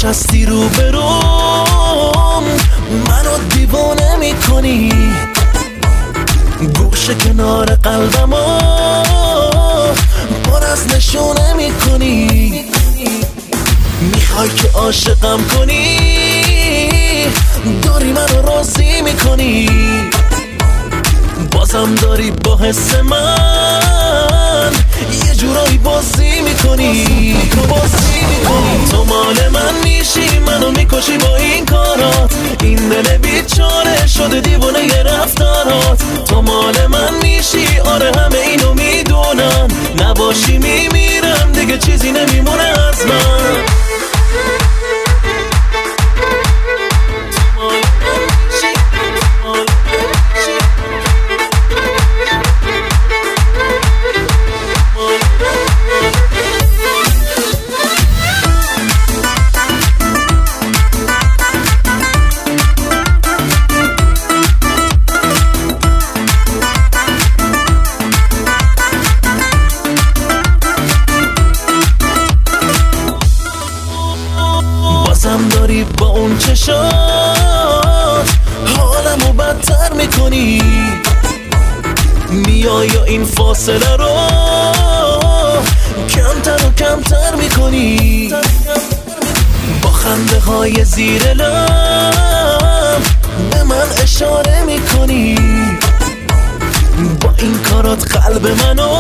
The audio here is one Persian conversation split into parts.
نشستی رو بروم منو دیوانه میکنی، گوشه کنار قلبمو پر از نشونه میکنی. میخوای که عاشقم کنی، داری منو راضی میکنی، بازم داری با حس من یه جورایی بازی میکنی. تو مال من میشی، منو میکشی با این کارات، این دل بیچاره شده دیوانه ی رفتارات. تو مال من میشی، آره همه اینو میدونم، نباشی میمیرم دیگه چیزی نمیمونه از من. بازم داری با اون چشات حالمو بدتر میکنی، میای یا این فاصله رو کمتر و کمتر میکنی، با خنده های زیر لب به من اشاره میکنی، با این کارات قلب منو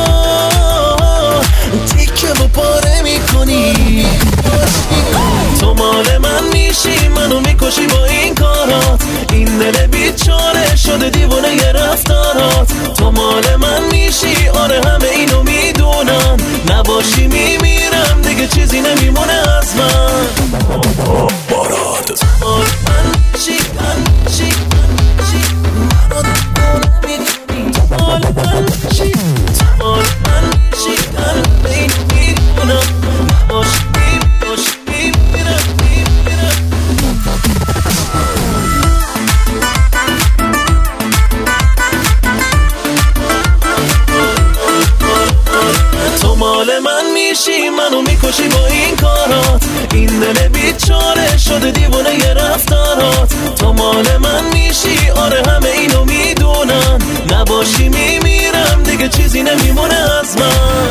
تیکه و پاره میکنی. تو مال من میشی، منو میکشی با این کارات، این دل بیچاره شده دیوانه ی رفتارات. تو مال من میشی، آره همه اینو میدونم، نباشی میمیرم دیگه چیزی نمیمونه از من. بارات مال من میشی، من میشی، من میشی، منو دیوانه میکنی. تو مال من میشی، تو مال من میشی، من اینو میدونم، نباشی منو میکشی با این کارات، این دل بیچاره شده دیوانه ی رفتارات. تو مال من میشی، آره همه اینو میدونم، نباشی میمیرم دیگه چیزی نمیمونه از من.